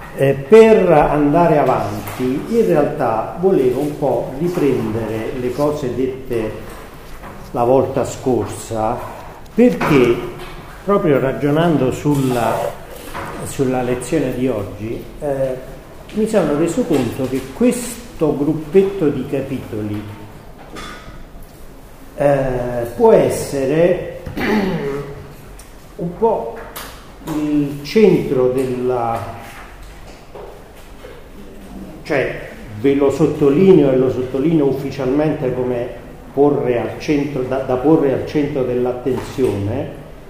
Per andare avanti, in realtà volevo un po' riprendere le cose dette la volta scorsa, perché proprio ragionando sulla lezione di oggi mi sono reso conto che questo gruppetto di capitoli può essere un po' il centro cioè ve lo sottolineo e lo sottolineo ufficialmente come porre al centro, da porre al centro dell'attenzione,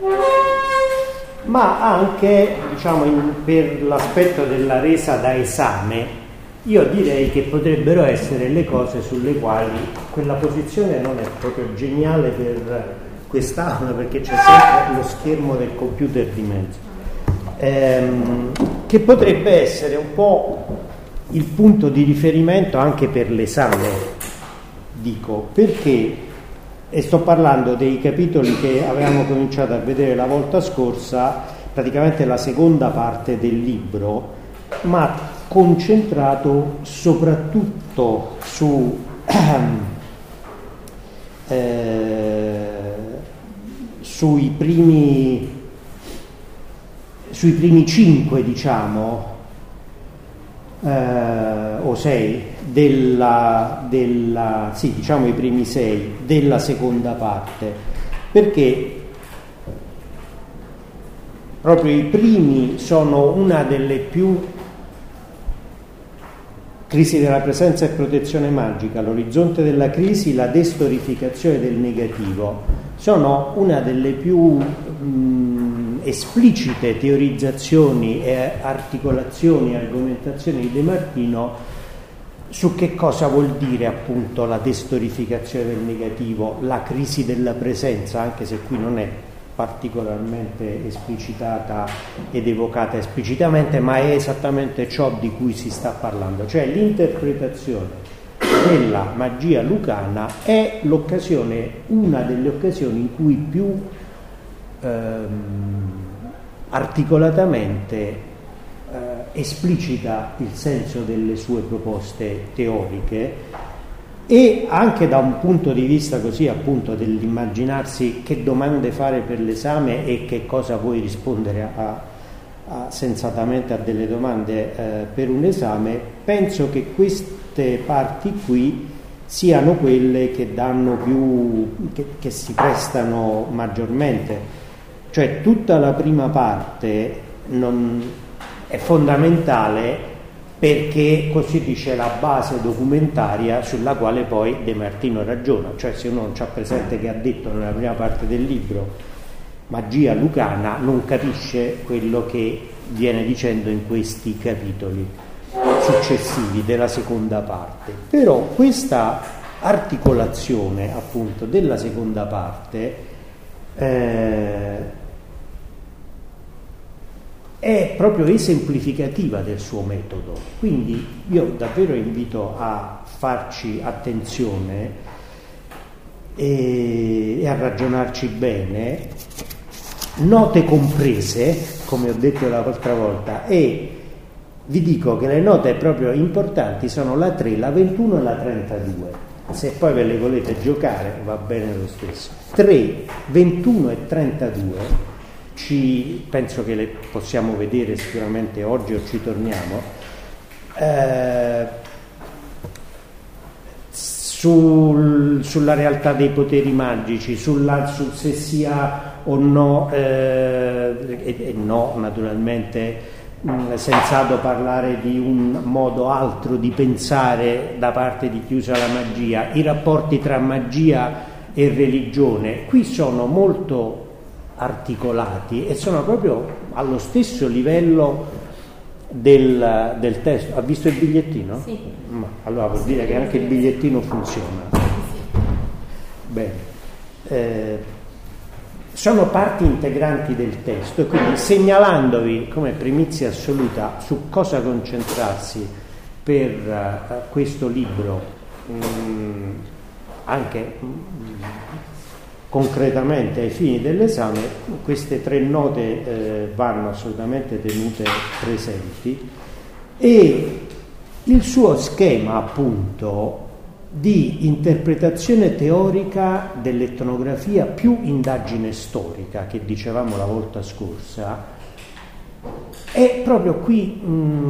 ma anche, diciamo, per l'aspetto della resa da esame, io direi che potrebbero essere le cose sulle quali quella posizione non è proprio geniale per quest'aula, perché c'è sempre lo schermo del computer di mezzo, che potrebbe essere un po' il punto di riferimento anche per l'esame, dico, perché, e sto parlando dei capitoli che avevamo cominciato a vedere la volta scorsa, praticamente la seconda parte del libro, ma concentrato soprattutto sui primi 5, diciamo, o 6 sì, diciamo i primi 6 della seconda parte, perché proprio i primi sono una delle più crisi della presenza e protezione magica, l'orizzonte della crisi, la destorificazione del negativo, sono una delle più esplicite teorizzazioni e articolazioni, argomentazioni di De Martino su che cosa vuol dire appunto la destorificazione del negativo, la crisi della presenza, anche se qui non è particolarmente esplicitata ed evocata esplicitamente, ma è esattamente ciò di cui si sta parlando, cioè l'interpretazione della magia lucana è l'occasione, una delle occasioni in cui più articolatamente esplicita il senso delle sue proposte teoriche, e anche da un punto di vista così appunto dell'immaginarsi che domande fare per l'esame e che cosa vuoi rispondere sensatamente a delle domande per un esame. Penso che queste parti qui siano quelle che danno più, che si prestano maggiormente, cioè tutta la prima parte è fondamentale, perché così dice la base documentaria sulla quale poi De Martino ragiona, cioè se uno non c'ha presente che ha detto nella prima parte del libro magia lucana non capisce quello che viene dicendo in questi capitoli successivi della seconda parte. Però questa articolazione appunto della seconda parte è proprio esemplificativa del suo metodo, quindi io davvero invito a farci attenzione e a ragionarci bene, note comprese, come ho detto l'altra volta, e vi dico che le note proprio importanti sono la 3, la 21 e la 32. Se poi ve le volete giocare va bene lo stesso. 3, 21 e 32 penso che le possiamo vedere sicuramente oggi o ci torniamo, sulla realtà dei poteri magici, sul se sia o no, e no naturalmente, sensato parlare di un modo altro di pensare da parte di chi usa la magia, i rapporti tra magia e religione qui sono molto articolati e sono proprio allo stesso livello del testo. Ha visto il bigliettino? Sì. Allora vuol dire che anche il bigliettino funziona. Bene. Sono parti integranti del testo, quindi segnalandovi come primizia assoluta su cosa concentrarsi per questo libro, anche concretamente ai fini dell'esame, queste 3 note vanno assolutamente tenute presenti. e il suo schema appunto di interpretazione teorica dell'etnografia più indagine storica che dicevamo la volta scorsa è proprio qui.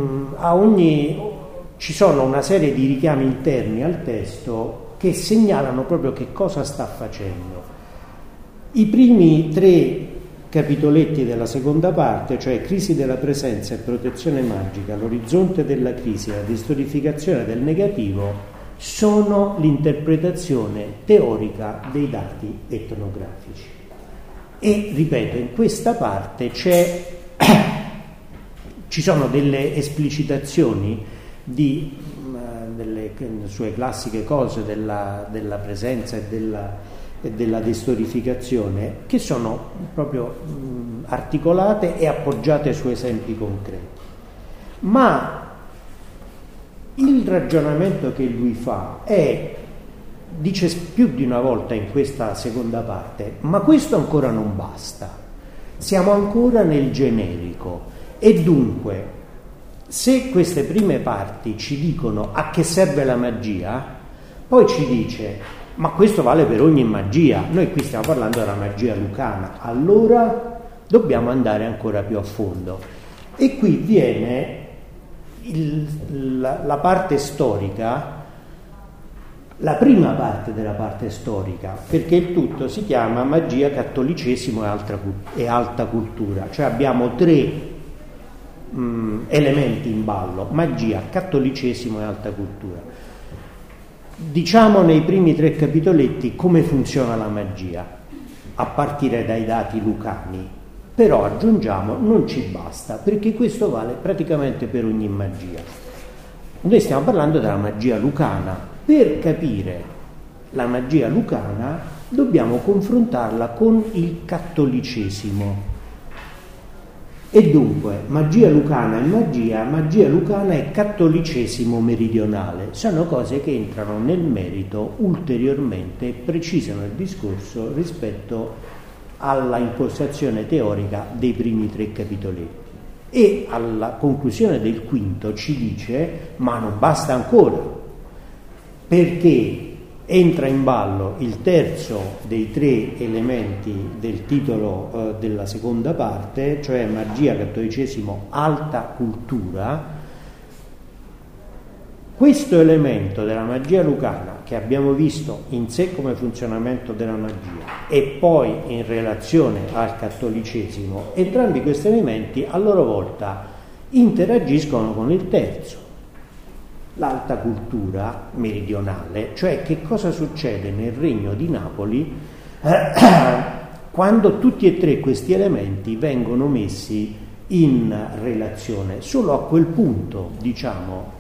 Ci sono una serie di richiami interni al testo che segnalano proprio che cosa sta facendo. I primi 3 capitoletti della seconda parte, cioè crisi della presenza e protezione magica, l'orizzonte della crisi, la distorificazione del negativo, sono l'interpretazione teorica dei dati etnografici. E ripeto, in questa parte ci sono delle esplicitazioni delle sue classiche cose della presenza e della destorificazione, che sono proprio articolate e appoggiate su esempi concreti. Ma il ragionamento che lui fa dice più di una volta in questa seconda parte, ma questo ancora non basta, siamo ancora nel generico, e dunque se queste prime parti ci dicono a che serve la magia, poi ci dice ma questo vale per ogni magia, noi qui stiamo parlando della magia lucana, allora dobbiamo andare ancora più a fondo. E qui viene la parte storica, la prima parte della parte storica, perché il tutto si chiama magia, cattolicesimo e alta cultura, cioè abbiamo 3 elementi in ballo: magia, cattolicesimo e alta cultura. Diciamo nei primi 3 capitoletti come funziona la magia a partire dai dati lucani, però aggiungiamo non ci basta, perché questo vale praticamente per ogni magia. Noi stiamo parlando della magia lucana. Per capire la magia lucana dobbiamo confrontarla con il cattolicesimo. E dunque magia lucana è magia lucana è cattolicesimo meridionale, sono cose che entrano nel merito ulteriormente e precisano il discorso rispetto alla impostazione teorica dei primi 3 capitoletti. E alla conclusione del quinto ci dice ma non basta ancora, perché entra in ballo il terzo dei 3 elementi del titolo della seconda parte, cioè magia, cattolicesimo, alta cultura. Questo elemento della magia lucana, che abbiamo visto in sé come funzionamento della magia e poi in relazione al cattolicesimo, entrambi questi elementi a loro volta interagiscono con il terzo, l'alta cultura meridionale, cioè che cosa succede nel regno di Napoli quando tutti e 3 questi elementi vengono messi in relazione. Solo a quel punto, diciamo,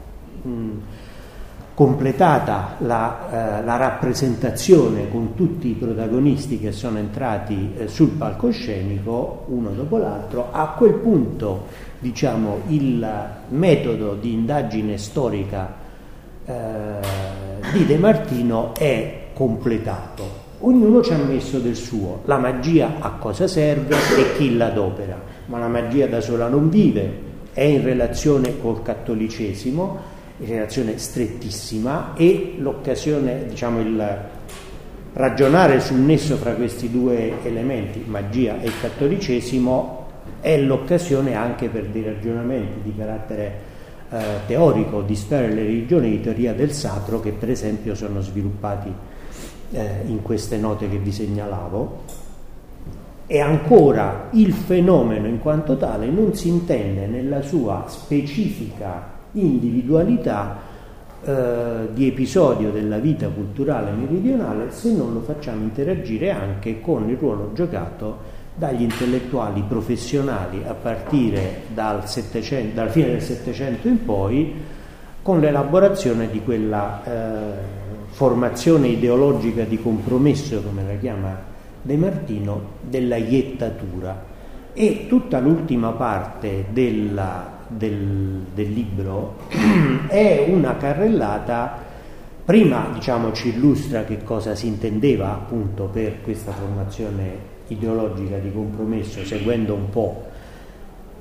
completata la rappresentazione con tutti i protagonisti che sono entrati sul palcoscenico uno dopo l'altro, a quel punto, diciamo, il metodo di indagine storica di De Martino è completato. Ognuno ci ha messo del suo. La magia a cosa serve e chi l'adopera, ma la magia da sola non vive, è in relazione col cattolicesimo, in relazione strettissima, e l'occasione, diciamo, il ragionare sul nesso fra questi 2 elementi, magia e cattolicesimo, è l'occasione anche per dei ragionamenti di carattere teorico, di storia delle religioni, di teoria del sacro, che per esempio sono sviluppati in queste note che vi segnalavo. E ancora il fenomeno in quanto tale non si intende nella sua specifica individualità di episodio della vita culturale meridionale, se non lo facciamo interagire anche con il ruolo giocato dagli intellettuali professionali a partire dalla fine del Settecento in poi, con l'elaborazione di quella formazione ideologica di compromesso, come la chiama De Martino, della iettatura. E tutta l'ultima parte del libro è una carrellata. Prima, diciamo, ci illustra che cosa si intendeva appunto per questa formazione ideologica di compromesso, seguendo un po'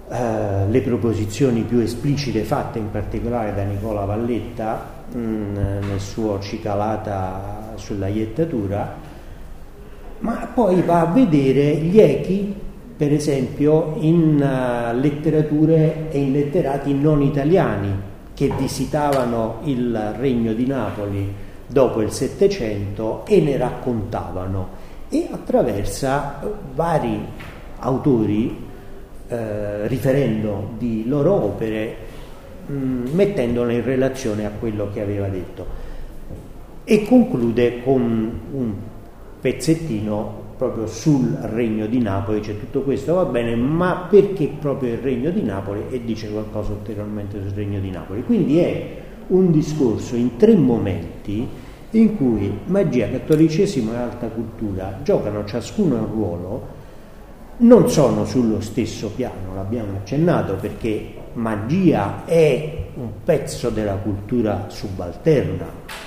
le proposizioni più esplicite fatte in particolare da Nicola Valletta nel suo Cicalata sulla iettatura, ma poi va a vedere gli echi, per esempio, in letterature e in letterati non italiani che visitavano il Regno di Napoli dopo il Settecento e ne raccontavano, e attraversa vari autori riferendo di loro opere, mettendole in relazione a quello che aveva detto, e conclude con un pezzettino proprio sul Regno di Napoli. Cioè, tutto questo va bene, ma perché proprio il Regno di Napoli? E dice qualcosa ulteriormente sul Regno di Napoli. Quindi è un discorso in 3 momenti in cui magia, cattolicesimo e alta cultura giocano ciascuno un ruolo. Non sono sullo stesso piano, l'abbiamo accennato, perché magia è un pezzo della cultura subalterna.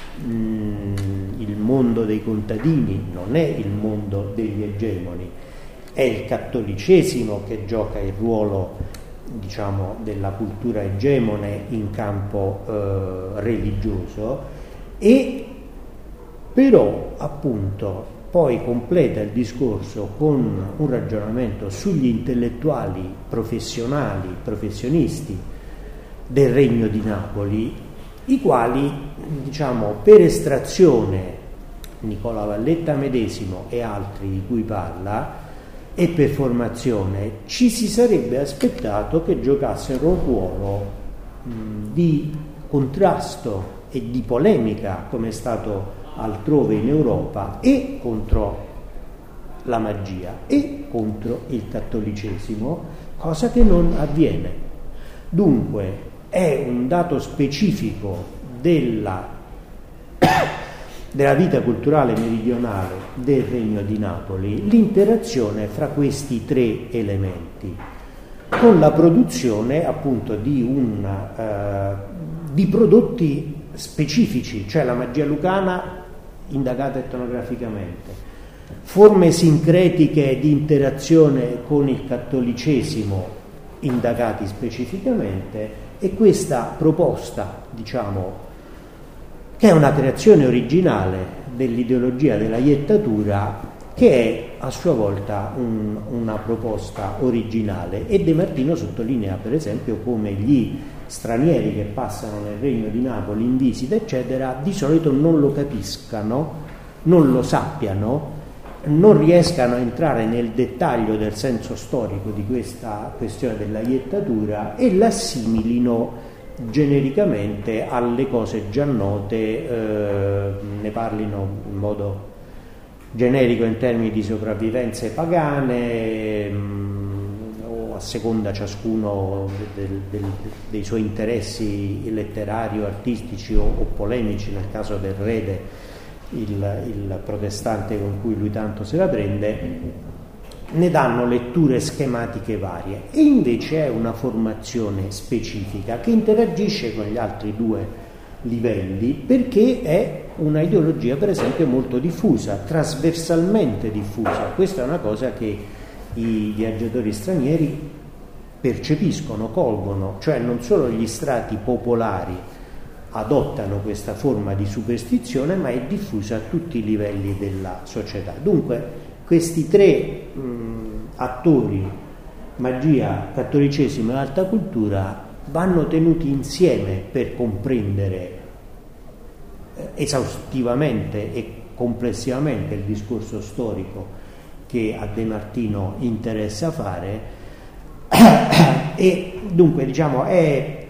Il mondo dei contadini non è il mondo degli egemoni, è il cattolicesimo che gioca il ruolo, diciamo, della cultura egemone in campo religioso, e però appunto poi completa il discorso con un ragionamento sugli intellettuali professionisti del Regno di Napoli, i quali, diciamo, per estrazione, Nicola Valletta medesimo e altri di cui parla, e per formazione, ci si sarebbe aspettato che giocassero un ruolo di contrasto e di polemica, come è stato altrove in Europa, e contro la magia e contro il cattolicesimo, cosa che non avviene. Dunque è un dato specifico della vita culturale meridionale del Regno di Napoli l'interazione fra questi 3 elementi, con la produzione appunto di prodotti specifici, cioè la magia lucana indagata etnograficamente, forme sincretiche di interazione con il cattolicesimo indagati specificamente, e questa proposta, diciamo, che è una creazione originale dell'ideologia della iettatura, che è a sua volta una proposta originale. E De Martino sottolinea per esempio come gli stranieri che passano nel Regno di Napoli in visita eccetera di solito non lo capiscano, non lo sappiano, non riescano a entrare nel dettaglio del senso storico di questa questione della iettatura e l'assimilino genericamente alle cose già note, ne parlino in modo generico in termini di sopravvivenze pagane, o a seconda ciascuno dei suoi interessi letterari o artistici o polemici, nel caso del Rede, il protestante con cui lui tanto se la prende, ne danno letture schematiche varie. E invece è una formazione specifica che interagisce con gli altri 2 livelli, perché è una ideologia per esempio molto diffusa, trasversalmente diffusa. Questa è una cosa che i viaggiatori stranieri percepiscono, colgono, cioè non solo gli strati popolari adottano questa forma di superstizione, ma è diffusa a tutti i livelli della società. Dunque questi 3 attori, magia, cattolicesimo e alta cultura, vanno tenuti insieme per comprendere esaustivamente e complessivamente il discorso storico che a De Martino interessa fare. E dunque diciamo è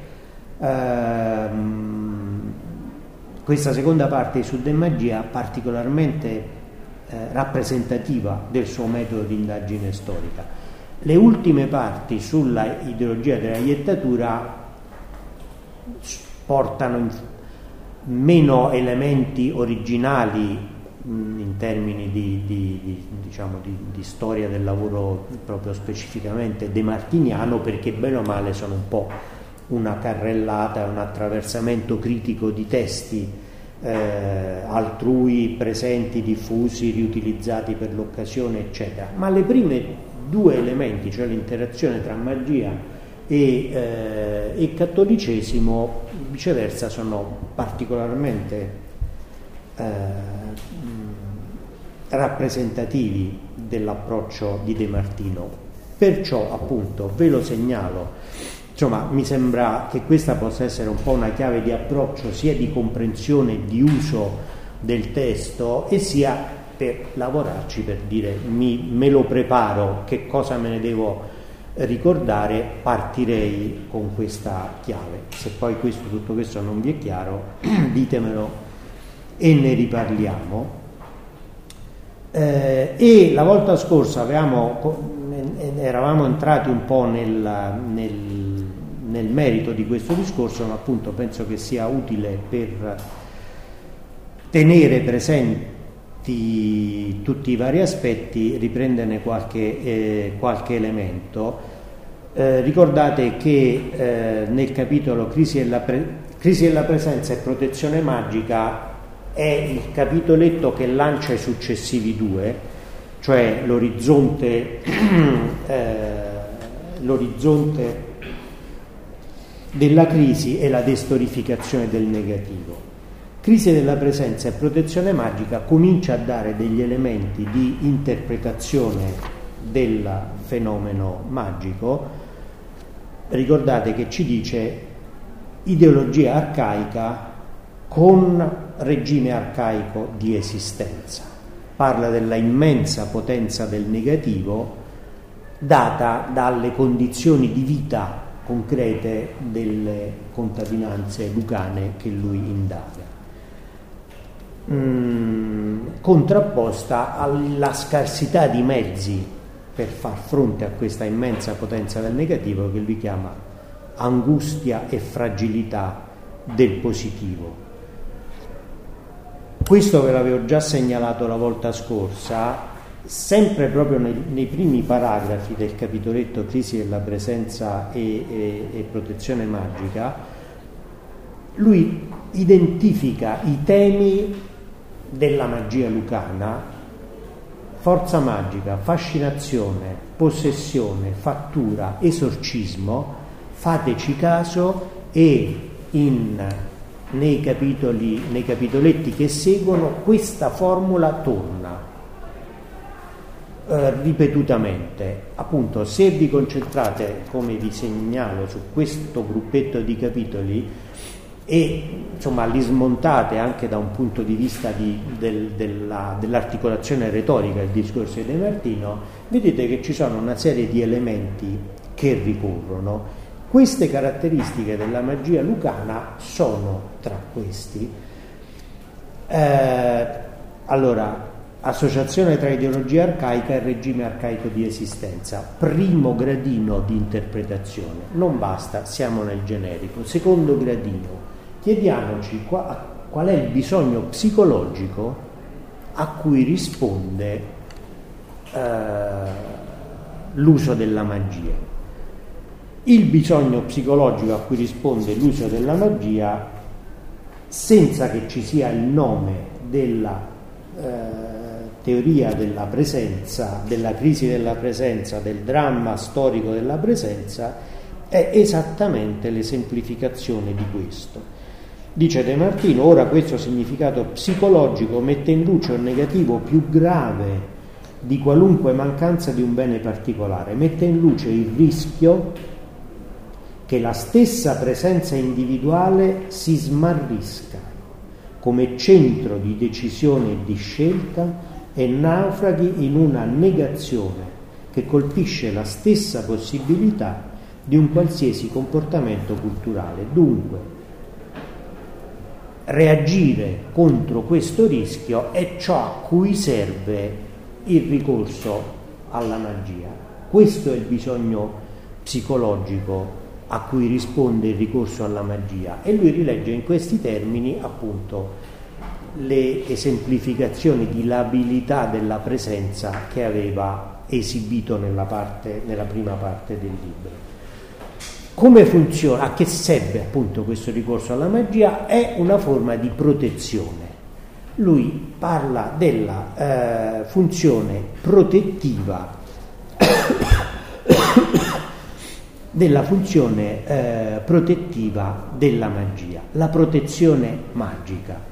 questa seconda parte su De Magia particolarmente rappresentativa del suo metodo di indagine storica. Le ultime parti sulla ideologia della iettatura portano meno elementi originali in termini di storia del lavoro proprio specificamente demartiniano, perché bene o male sono un po' una carrellata, un attraversamento critico di testi altrui presenti, diffusi, riutilizzati per l'occasione eccetera. Ma le prime 2 elementi, cioè l'interazione tra magia e cattolicesimo viceversa sono particolarmente rappresentativi dell'approccio di De Martino. Perciò appunto ve lo segnalo, insomma mi sembra che questa possa essere un po' una chiave di approccio sia di comprensione e di uso del testo e sia per lavorarci, per dire me lo preparo, che cosa me ne devo ricordare, partirei con questa chiave. Se poi tutto questo non vi è chiaro, ditemelo e ne riparliamo. E la volta scorsa eravamo entrati un po' nel merito di questo discorso, ma appunto penso che sia utile per tenere presenti tutti i vari aspetti, riprenderne qualche elemento. Ricordate che nel capitolo Crisi della presenza e protezione magica è il capitoletto che lancia i successivi due, cioè l'orizzonte della crisi e la destorificazione del negativo. Crisi della presenza e protezione magica comincia a dare degli elementi di interpretazione del fenomeno magico. Ricordate che ci dice ideologia arcaica con regime arcaico di esistenza. Parla della immensa potenza del negativo data dalle condizioni di vita concrete delle contadinanze lucane che lui indaga, contrapposta alla scarsità di mezzi per far fronte a questa immensa potenza del negativo che lui chiama angustia e fragilità del positivo. Questo ve l'avevo già segnalato la volta scorsa, sempre proprio nei primi paragrafi del capitoletto Crisi della presenza e protezione magica. Lui identifica i temi della magia lucana: forza magica, fascinazione, possessione, fattura, esorcismo. Fateci caso e nei capitoletti che seguono questa formula torna ripetutamente. Appunto, se vi concentrate, come vi segnalo, su questo gruppetto di capitoli e insomma li smontate anche da un punto di vista dell'articolazione retorica del discorso di De Martino, vedete che ci sono una serie di elementi che ricorrono. Queste caratteristiche della magia lucana sono tra questi. Allora, associazione tra ideologia arcaica e regime arcaico di esistenza. Primo gradino di interpretazione. Non basta, siamo nel generico. Secondo gradino, chiediamoci qual è il bisogno psicologico a cui risponde l'uso della magia. Il bisogno psicologico a cui risponde l'uso della magia, senza che ci sia il nome della teoria della presenza, della crisi della presenza, del dramma storico della presenza, è esattamente l'esemplificazione di questo. Dice De Martino: ora questo significato psicologico mette in luce un negativo più grave di qualunque mancanza di un bene particolare, mette in luce il rischio che la stessa presenza individuale si smarrisca come centro di decisione e di scelta e naufraghi in una negazione che colpisce la stessa possibilità di un qualsiasi comportamento culturale. Dunque, reagire contro questo rischio è ciò a cui serve il ricorso alla magia. Questo è il bisogno psicologico a cui risponde il ricorso alla magia, e lui rilegge in questi termini appunto le esemplificazioni di labilità della presenza che aveva esibito nella prima parte del libro. Come funziona? A che serve appunto questo ricorso alla magia? È una forma di protezione. Lui parla della funzione protettiva della funzione protettiva della magia, la protezione magica.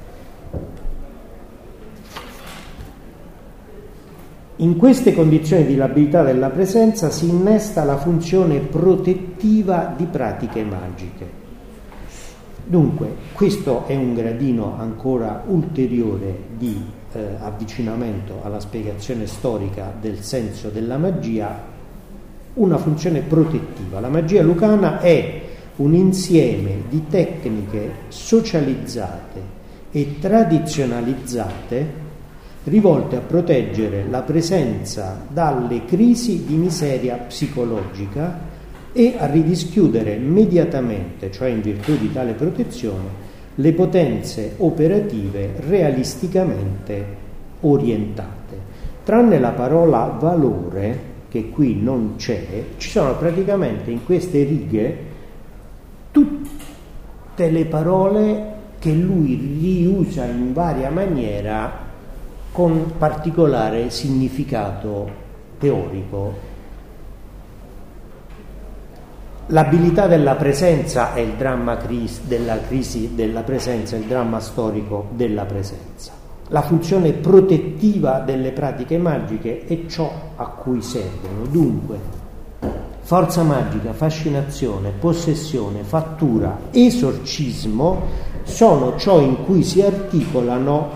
In queste condizioni di labilità della presenza si innesta la funzione protettiva di pratiche magiche. Dunque, questo è un gradino ancora ulteriore di avvicinamento alla spiegazione storica del senso della magia, una funzione protettiva. La magia lucana è un insieme di tecniche socializzate e tradizionalizzate rivolte a proteggere la presenza dalle crisi di miseria psicologica e a ridischiudere immediatamente, cioè in virtù di tale protezione, le potenze operative realisticamente orientate. Tranne la parola valore, che qui non c'è, ci sono praticamente in queste righe tutte le parole che lui riusa in varia maniera con particolare significato teorico. L'abilità della presenza è il dramma della crisi della presenza, il dramma storico della presenza. La funzione protettiva delle pratiche magiche è ciò a cui servono. Dunque, forza magica, fascinazione, possessione, fattura, esorcismo sono ciò in cui si articolano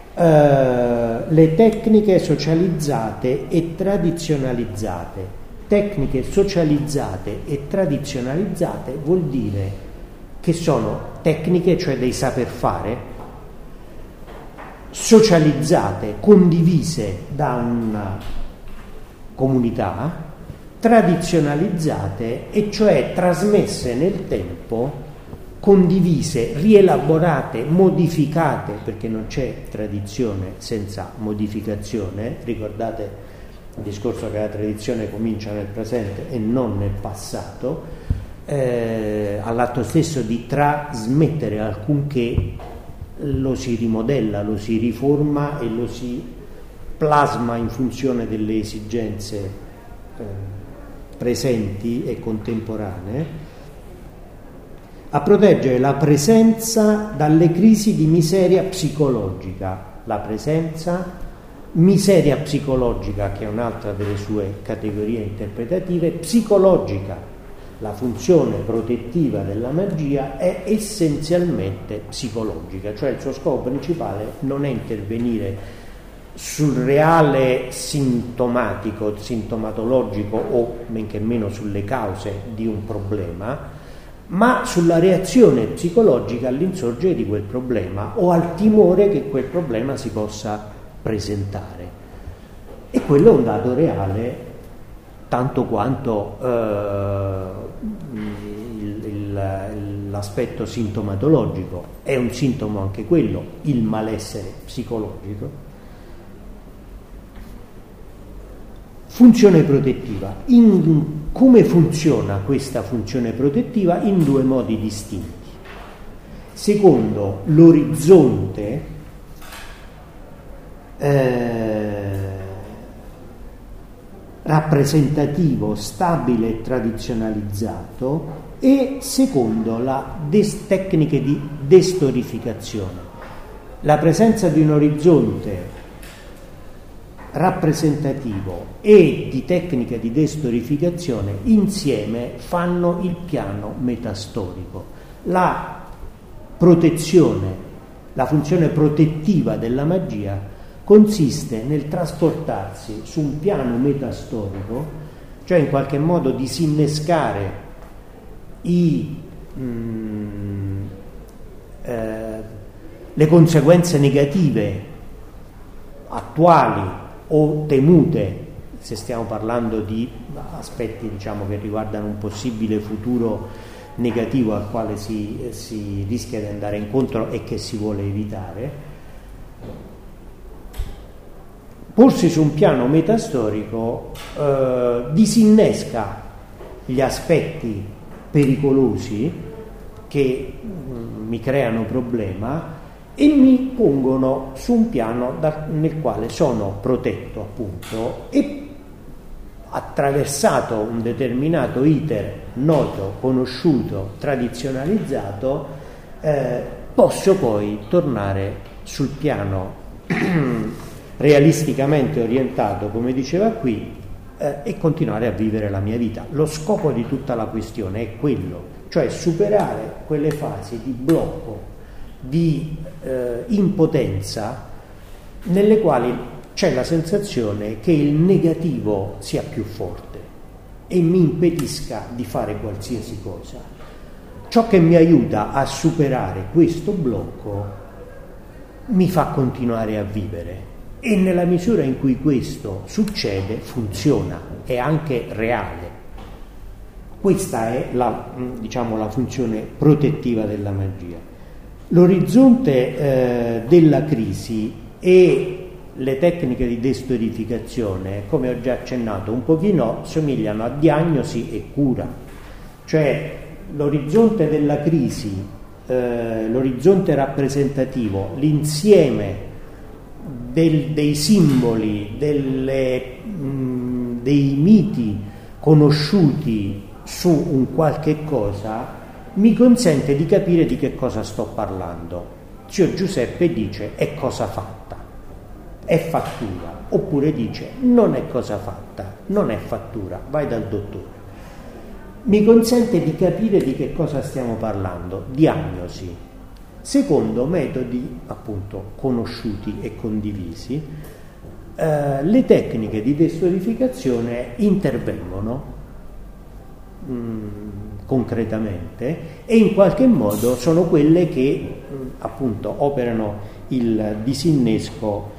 le tecniche socializzate e tradizionalizzate. Tecniche socializzate e tradizionalizzate vuol dire che sono tecniche, cioè dei saper fare, socializzate, condivise da una comunità, tradizionalizzate, e cioè trasmesse nel tempo, condivise, rielaborate, modificate, perché non c'è tradizione senza modificazione. Ricordate il discorso che la tradizione comincia nel presente e non nel passato, all'atto stesso di trasmettere alcunché lo si rimodella, lo si riforma e lo si plasma in funzione delle esigenze presenti e contemporanee, a proteggere la presenza dalle crisi di miseria psicologica. La presenza, miseria psicologica, che è un'altra delle sue categorie interpretative, psicologica. La funzione protettiva della magia è essenzialmente psicologica, cioè il suo scopo principale non è intervenire sul reale sintomatologico o men che meno sulle cause di un problema, ma sulla reazione psicologica all'insorgere di quel problema o al timore che quel problema si possa presentare. E quello è un dato reale tanto quanto l'aspetto sintomatologico. È un sintomo anche quello, il malessere psicologico. Funzione protettiva. Come funziona questa funzione protettiva? In due modi distinti. Secondo l'orizzonte rappresentativo, stabile e tradizionalizzato, e secondo la tecniche di destorificazione. La presenza di un orizzonte rappresentativo e di tecnica di destorificazione insieme fanno il piano metastorico. La protezione, la funzione protettiva della magia consiste nel trasportarsi su un piano metastorico, cioè in qualche modo disinnescare le conseguenze negative attuali o temute, se stiamo parlando di aspetti, diciamo, che riguardano un possibile futuro negativo al quale si rischia di andare incontro e che si vuole evitare. Porsi su un piano metastorico disinnesca gli aspetti pericolosi che mi creano problema e mi pongono su un piano nel quale sono protetto, appunto, e attraversato un determinato iter noto, conosciuto, tradizionalizzato, posso poi tornare sul piano realisticamente orientato, come diceva qui, e continuare a vivere la mia vita. Lo scopo di tutta la questione è quello, cioè superare quelle fasi di blocco, di impotenza, nelle quali c'è la sensazione che il negativo sia più forte e mi impedisca di fare qualsiasi cosa. Ciò che mi aiuta a superare questo blocco mi fa continuare a vivere, e nella misura in cui questo succede funziona, è anche reale. Questa è la funzione protettiva della magia. L'orizzonte della crisi e le tecniche di destorificazione, come ho già accennato un pochino, somigliano a diagnosi e cura. Cioè l'orizzonte della crisi, l'orizzonte rappresentativo, l'insieme dei simboli, dei miti conosciuti su un qualche cosa, mi consente di capire di che cosa sto parlando. Zio Giuseppe dice è cosa fatta, è fattura, oppure dice non è cosa fatta, non è fattura, vai dal dottore. Mi consente di capire di che cosa stiamo parlando, diagnosi. Secondo metodi appunto conosciuti e condivisi, le tecniche di destorificazione intervengono concretamente e in qualche modo sono quelle che appunto operano il disinnesco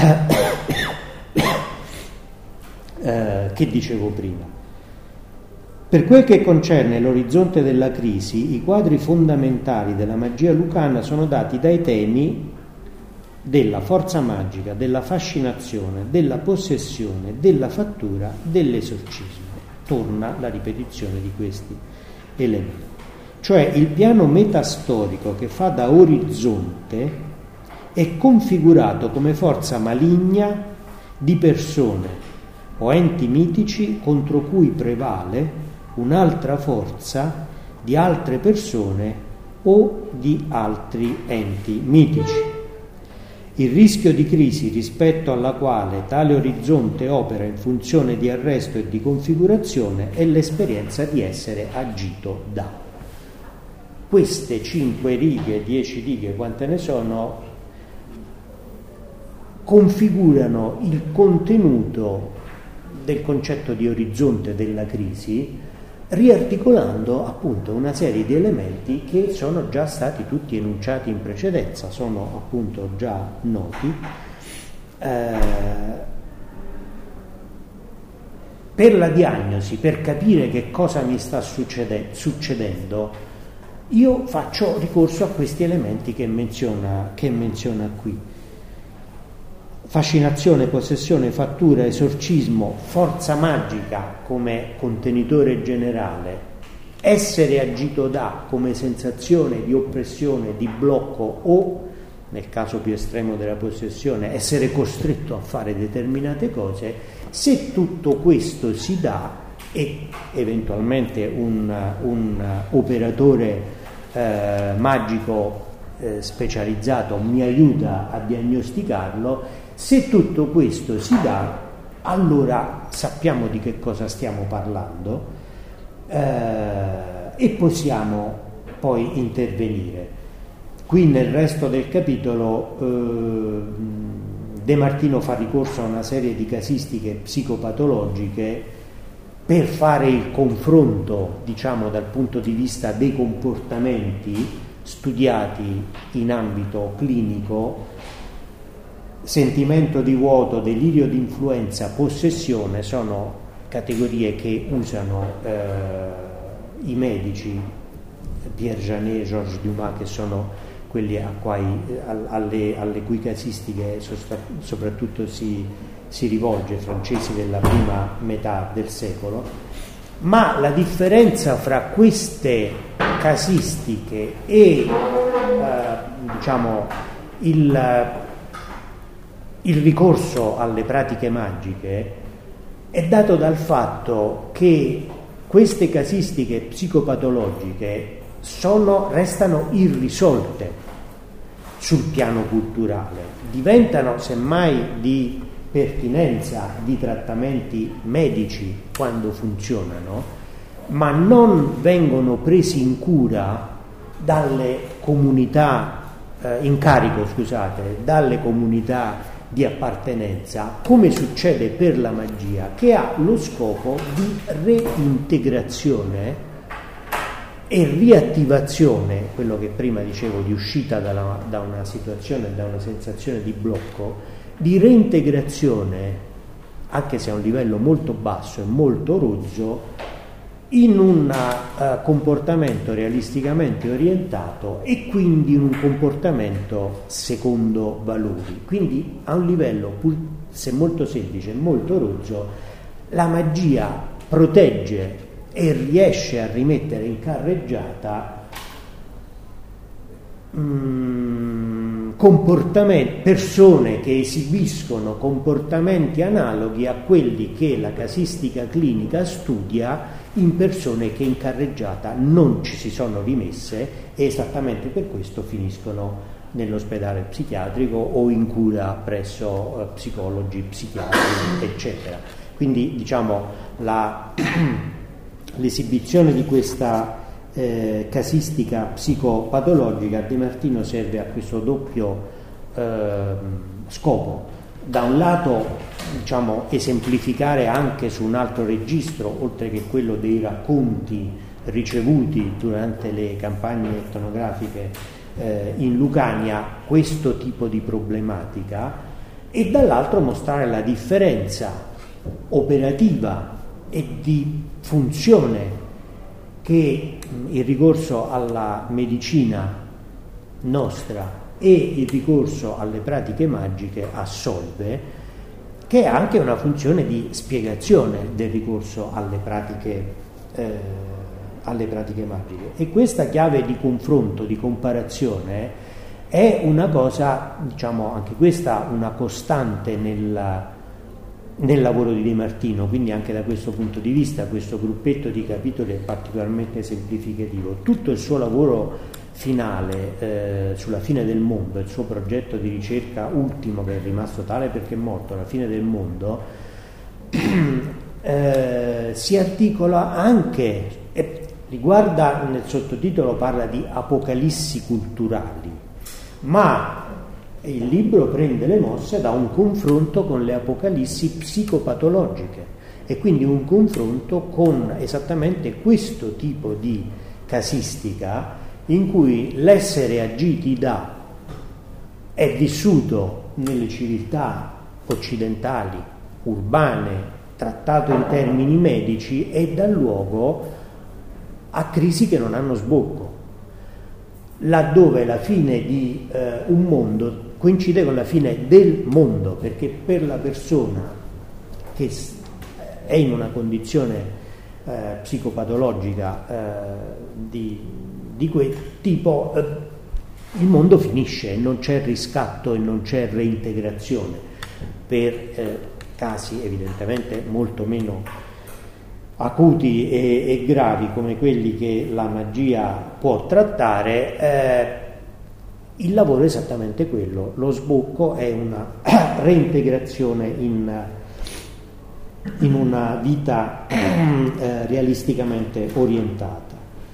che dicevo prima. Per quel che concerne l'orizzonte della crisi, i quadri fondamentali della magia lucana sono dati dai temi della forza magica, della fascinazione, della possessione, della fattura, dell'esorcismo. Torna la ripetizione di questi elementi. Cioè il piano metastorico che fa da orizzonte è configurato come forza maligna di persone o enti mitici contro cui prevale un'altra forza di altre persone o di altri enti mitici. Il rischio di crisi rispetto alla quale tale orizzonte opera in funzione di arresto e di configurazione è l'esperienza di essere agito da. Queste 5 righe, 10 righe, quante ne sono, configurano il contenuto del concetto di orizzonte della crisi, riarticolando appunto una serie di elementi che sono già stati tutti enunciati in precedenza, sono appunto già noti. Per la diagnosi, per capire che cosa mi sta succedendo, io faccio ricorso a questi elementi che menziona qui. Fascinazione, possessione, fattura, esorcismo, forza magica come contenitore generale, essere agito da come sensazione di oppressione, di blocco o, nel caso più estremo della possessione, essere costretto a fare determinate cose. Se tutto questo si dà e eventualmente un operatore magico specializzato mi aiuta a diagnosticarlo, se tutto questo si dà, allora sappiamo di che cosa stiamo parlando e possiamo poi intervenire. Qui nel resto del capitolo De Martino fa ricorso a una serie di casistiche psicopatologiche per fare il confronto, diciamo, dal punto di vista dei comportamenti studiati in ambito clinico. Sentimento di vuoto, delirio di influenza, possessione sono categorie che usano i medici, Pierre Janet, Georges Dumas, che sono quelli alle cui casistiche soprattutto si rivolge, francesi della prima metà del secolo. Ma la differenza fra queste casistiche e il ricorso alle pratiche magiche è dato dal fatto che queste casistiche psicopatologiche restano irrisolte sul piano culturale, diventano semmai di pertinenza di trattamenti medici quando funzionano, ma non vengono presi in cura dalle comunità, dalle comunità di appartenenza, come succede per la magia, che ha lo scopo di reintegrazione e riattivazione, quello che prima dicevo di uscita da una situazione, da una sensazione di blocco, di reintegrazione, anche se a un livello molto basso e molto rozzo, in un comportamento realisticamente orientato e quindi in un comportamento secondo valori. Quindi a un livello, se molto semplice e molto rozzo, la magia protegge e riesce a rimettere in carreggiata persone che esibiscono comportamenti analoghi a quelli che la casistica clinica studia in persone che in carreggiata non ci si sono rimesse e esattamente per questo finiscono nell'ospedale psichiatrico o in cura presso psicologi, psichiatri, eccetera. Quindi diciamo l'esibizione di questa casistica psicopatologica a De Martino serve a questo doppio scopo: da un lato esemplificare anche su un altro registro, oltre che quello dei racconti ricevuti durante le campagne etnografiche in Lucania, questo tipo di problematica, e dall'altro mostrare la differenza operativa e di funzione che il ricorso alla medicina nostra e il ricorso alle pratiche magiche assolve, che è anche una funzione di spiegazione del ricorso alle pratiche magiche. E questa chiave di confronto, di comparazione, è una cosa, anche questa una costante nel lavoro di De Martino, quindi anche da questo punto di vista questo gruppetto di capitoli è particolarmente esemplificativo. Tutto il suo lavoro finale sulla fine del mondo, il suo progetto di ricerca ultimo, che è rimasto tale perché è morto, la fine del mondo, si articola anche, riguarda, nel sottotitolo parla di apocalissi culturali, ma il libro prende le mosse da un confronto con le apocalissi psicopatologiche e quindi un confronto con esattamente questo tipo di casistica in cui l'essere agiti da è vissuto nelle civiltà occidentali, urbane, trattato in termini medici e dà luogo a crisi che non hanno sbocco, laddove la fine di un mondo coincide con la fine del mondo, perché per la persona che è in una condizione psicopatologica di quel tipo, il mondo finisce e non c'è riscatto e non c'è reintegrazione. Per casi evidentemente molto meno acuti e gravi come quelli che la magia può trattare, il lavoro è esattamente quello. Lo sbocco è una reintegrazione in una vita realisticamente orientata.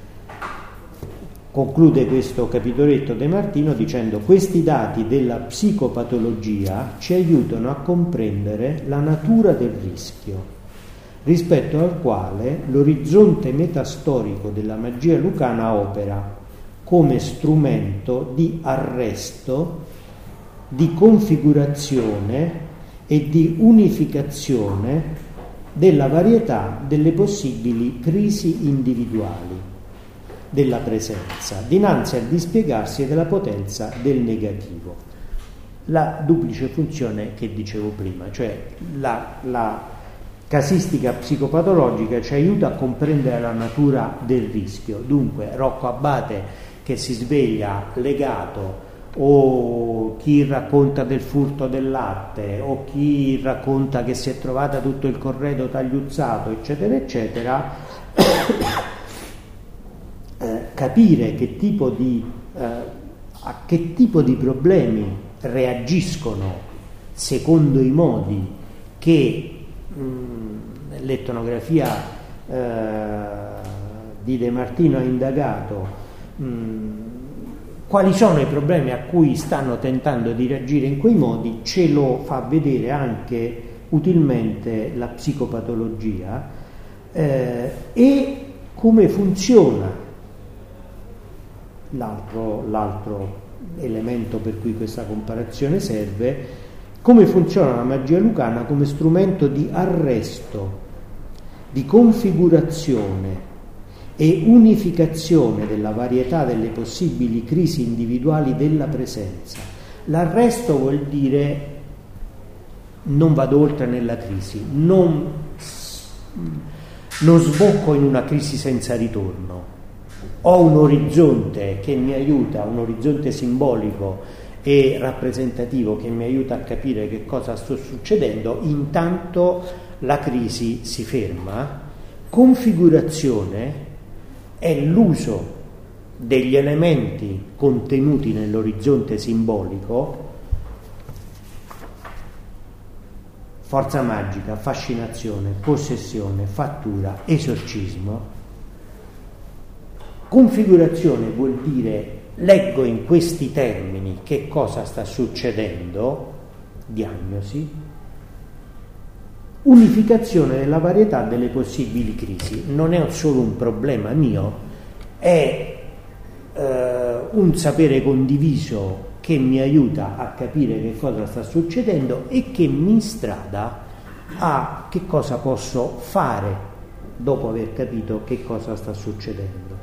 Conclude questo capitoletto De Martino dicendo: questi dati della psicopatologia ci aiutano a comprendere la natura del rischio, rispetto al quale l'orizzonte metastorico della magia lucana opera come strumento di arresto, di configurazione e di unificazione della varietà delle possibili crisi individuali della presenza, dinanzi al dispiegarsi della potenza del negativo. La duplice funzione che dicevo prima, cioè la casistica psicopatologica ci aiuta a comprendere la natura del rischio. Dunque Rocco Abate, che si sveglia legato o chi racconta del furto del latte, o chi racconta che si è trovata tutto il corredo tagliuzzato, eccetera, eccetera, capire a che tipo di problemi reagiscono secondo i modi che l'etnografia di De Martino ha indagato, quali sono i problemi a cui stanno tentando di reagire in quei modi, ce lo fa vedere anche utilmente la psicopatologia e come funziona l'altro elemento per cui questa comparazione serve, come funziona la magia lucana come strumento di arresto, di configurazione e unificazione della varietà delle possibili crisi individuali della presenza. L'arresto vuol dire non vado oltre nella crisi, non sbocco in una crisi senza ritorno. Ho un orizzonte che mi aiuta, un orizzonte simbolico e rappresentativo che mi aiuta a capire che cosa sta succedendo, intanto la crisi si ferma. Configurazione è l'uso degli elementi contenuti nell'orizzonte simbolico, forza magica, fascinazione, possessione, fattura, esorcismo. Configurazione vuol dire leggo in questi termini che cosa sta succedendo, diagnosi. Unificazione della varietà delle possibili crisi. Non è solo un problema mio, è un sapere condiviso che mi aiuta a capire che cosa sta succedendo e che mi instrada a che cosa posso fare dopo aver capito che cosa sta succedendo.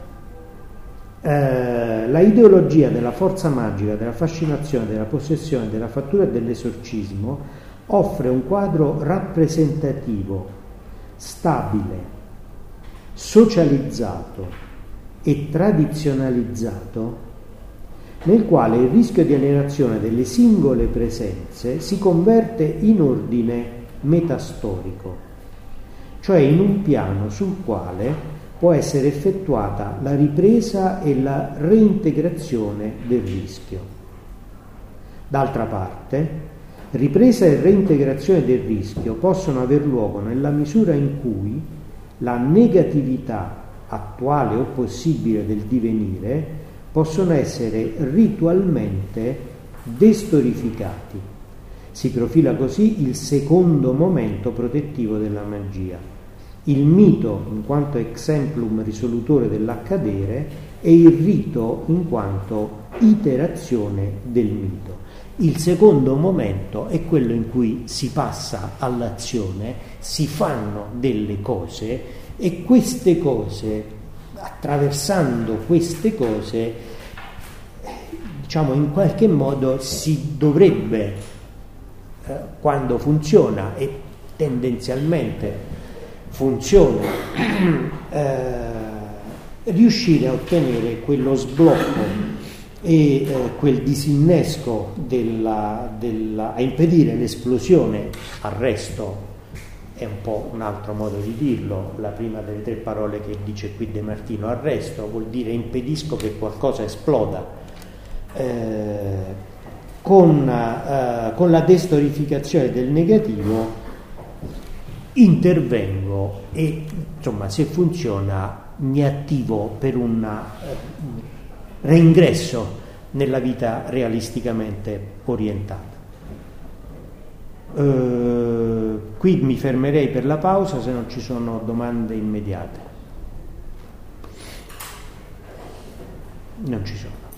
La ideologia della forza magica, della fascinazione, della possessione, della fattura e dell'esorcismo offre un quadro rappresentativo, stabile, socializzato e tradizionalizzato, nel quale il rischio di alienazione delle singole presenze si converte in ordine metastorico, cioè in un piano sul quale può essere effettuata la ripresa e la reintegrazione del rischio. D'altra parte, ripresa e reintegrazione del rischio possono aver luogo nella misura in cui la negatività attuale o possibile del divenire possono essere ritualmente destorificati. Si profila così il secondo momento protettivo della magia. Il mito in quanto exemplum risolutore dell'accadere e il rito in quanto iterazione del mito. Il secondo momento è quello in cui si passa all'azione, si fanno delle cose e queste cose, attraversando queste cose, diciamo in qualche modo si dovrebbe, quando funziona e tendenzialmente funziona, riuscire a ottenere quello sblocco e quel disinnesco a impedire l'esplosione. Arresto è un po' un altro modo di dirlo, la prima delle tre parole che dice qui De Martino. Arresto vuol dire impedisco che qualcosa esploda. Con la destorificazione del negativo intervengo e insomma, se funziona mi attivo per un reingresso nella vita realisticamente orientata. Qui mi fermerei per la pausa se non ci sono domande immediate. Non ci sono.